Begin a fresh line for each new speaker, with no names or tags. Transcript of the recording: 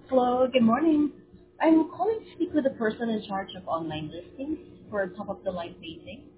Hello, good morning. I'm calling to speak with the person in charge of online listings for top of the line paging.